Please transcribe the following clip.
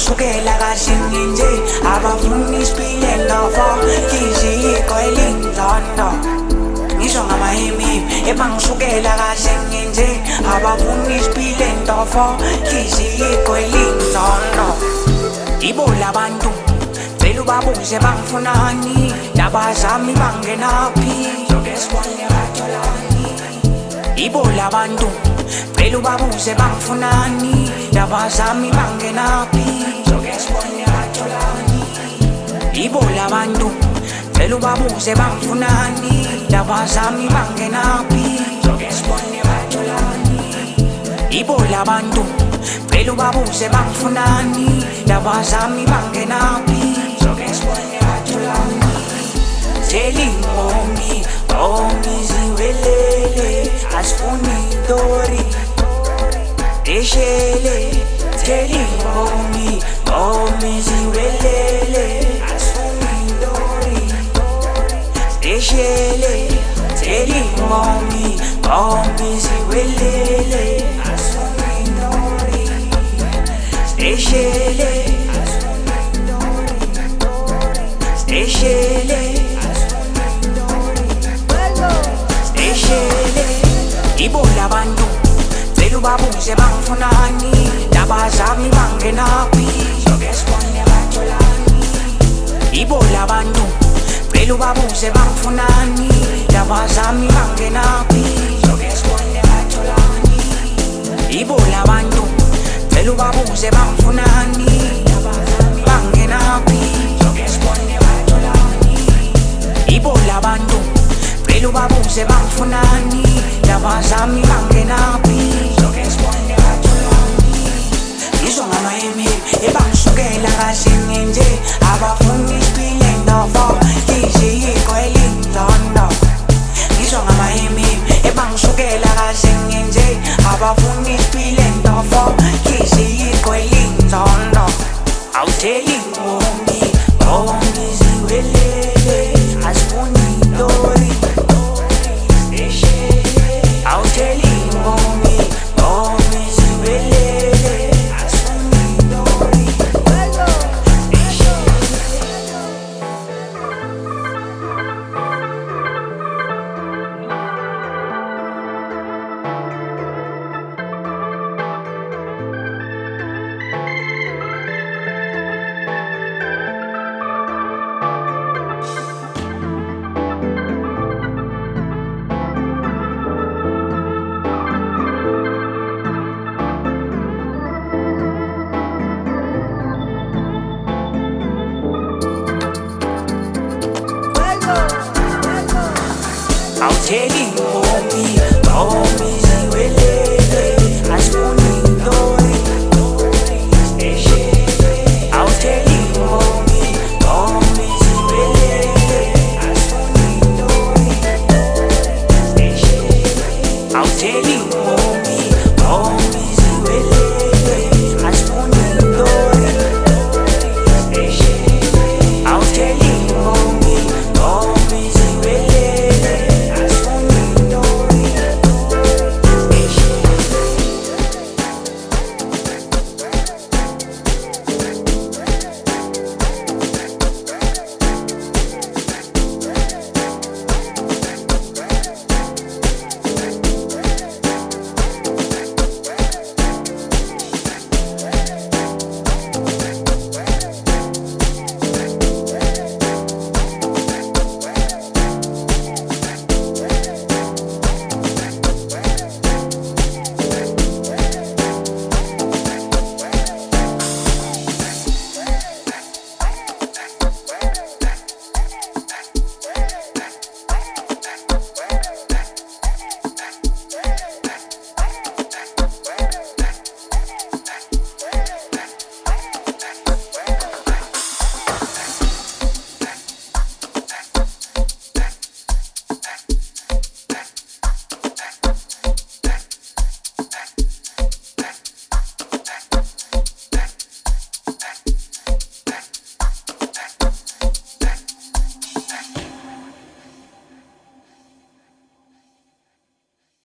ebangishukela kahle nginje abafuni isiphile ndofo ngiziko elindlondo ngisho ngamahimi ebangishukela kahle nginje abafuni isiphile ndofo ngiziko elindlondo ibo labantu cela ubabuze bangifunani labazami bangenaphi ibo labantu cela ubabuze bangifunani labazami bangenaphi ibo labantu cela ubabuze bangifunani labazami bangenaphi ibo labantu cela ubabuze bangifunani labazami bangenaphi Telingomi, ngomi ziwelele asifuni intori Deshele Telingomi, ngomi ziwelele asifuni intori Deshele Telingomi, ngomi ziwelele asifuni intori Deshele Deshele ibo labantu cela ubabuze bangifunani labazami bangenaphi ibo labantu cela ubabuze bangifunani labazami bangenaphi ibo labantu cela ubabuze bangifunani bangenaphi ibo labantu cela ubabuze bangifunani labazami bangenaphi ngisho ngamahimi ebangishukela kahle nginje abafuni isiphile ndofo ngiziko elindlondo ngisho ngamahimi ebangishukela kahle nginje abafuni isiphile ndofo ngiziko elindlondo awutheli ngomi ngomi ziwelele asifuni intori I'll tell you, homie, homie.